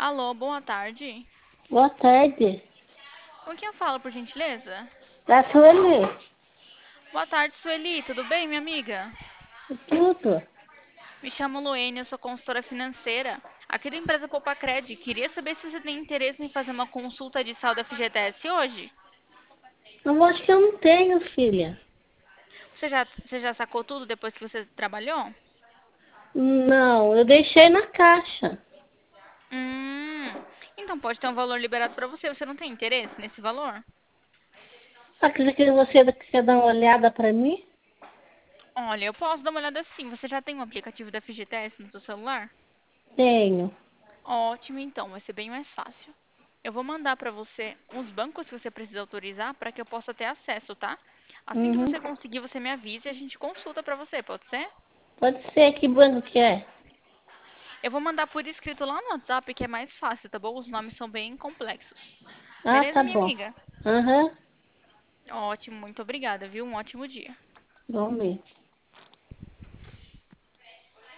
Alô, boa tarde. Boa tarde. Com quem eu falo, por gentileza? Da Sueli. Boa tarde, Sueli. Tudo bem, minha amiga? Tudo. Me chamo Luene, eu sou consultora financeira aqui da empresa Popacred. Queria saber se você tem interesse em fazer uma consulta de saúde FGTS hoje. Eu acho que eu não tenho, filha. Você já sacou tudo depois que você trabalhou? Não, eu deixei na caixa. Hum, então pode ter um valor liberado para você. Você não tem interesse nesse valor? Ah, quer dizer que você quer dar uma olhada pra mim? Olha, eu posso dar uma olhada sim. Você já tem um aplicativo da FGTS no seu celular? Tenho. Ótimo, então, vai ser bem mais fácil. Eu vou mandar para você uns bancos que você precisa autorizar para que eu possa ter acesso, tá? Assim que Uhum. você conseguir, você me avisa e a gente consulta para você, pode ser? Pode ser. Que banco que é? Eu vou mandar por escrito lá no WhatsApp que é mais fácil, tá bom? Os nomes são bem complexos. Ah, Beleza, tá minha bom. amiga? Aham. Ótimo, muito obrigada, viu? Um ótimo dia. Vamos ver.